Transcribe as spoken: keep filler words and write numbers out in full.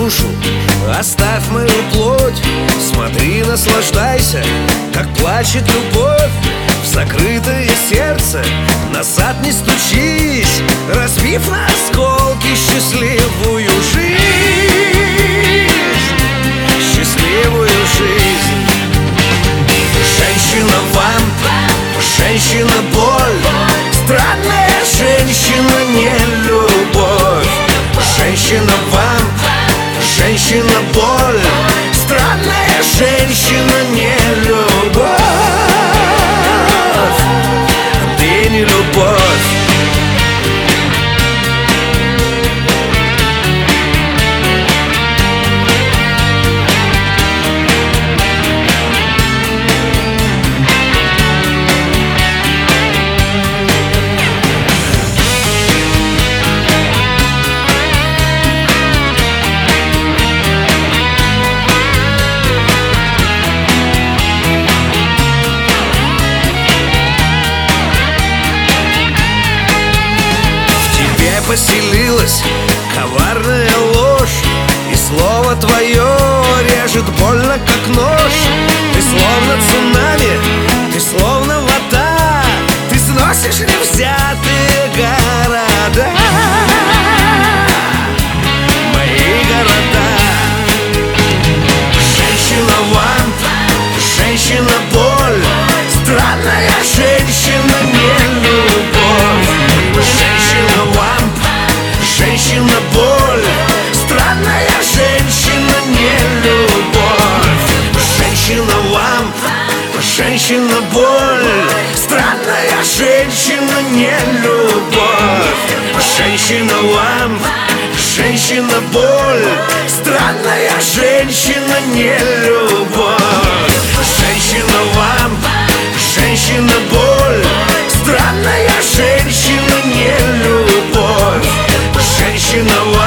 душу, оставь мою плоть. Смотри, наслаждайся, как плачет любовь. В закрытое сердце назад не стучись, разбив на осколки счастливую жизнь, счастливую жизнь. Женщина-вамп, женщина-боль, странная женщина, не любовь. Женщина-вамп, женщина-боль, странная женщина, не любовь. Ты не любовь. Поселилась коварная ложь, и слово твое режет больно, как нож. Ты словно цунами, ты словно вода, ты сносишь невзятые города, мои города. Женщина-вамп, женщина-боль, странная женщина, не любовь. Женщина-вамп, женщина-боль, странная женщина, не любовь. Женщина-вамп, женщина-боль, странная женщина, не любовь. Женщина-вамп, женщина-боль, странная женщина, не любовь. Женщина-вамп, женщина-боль, странная женщина, не любовь. Женщина-вамп.